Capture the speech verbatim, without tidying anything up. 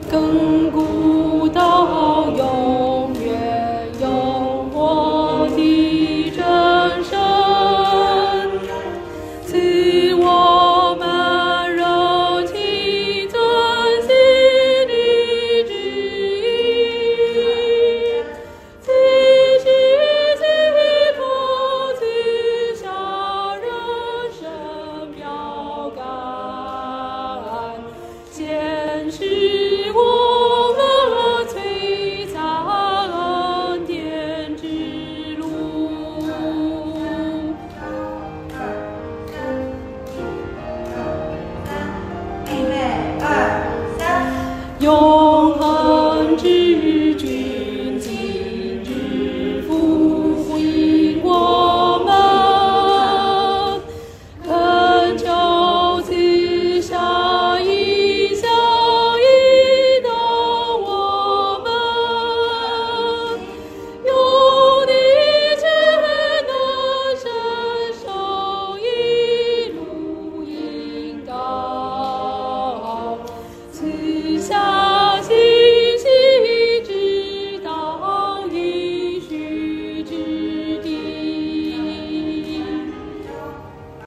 亘古到永远有我的真神，赐我们柔情遵行你旨意，此心此口赐下人生标杆，显示我们璀璨恩典之路。 预备，二三。 有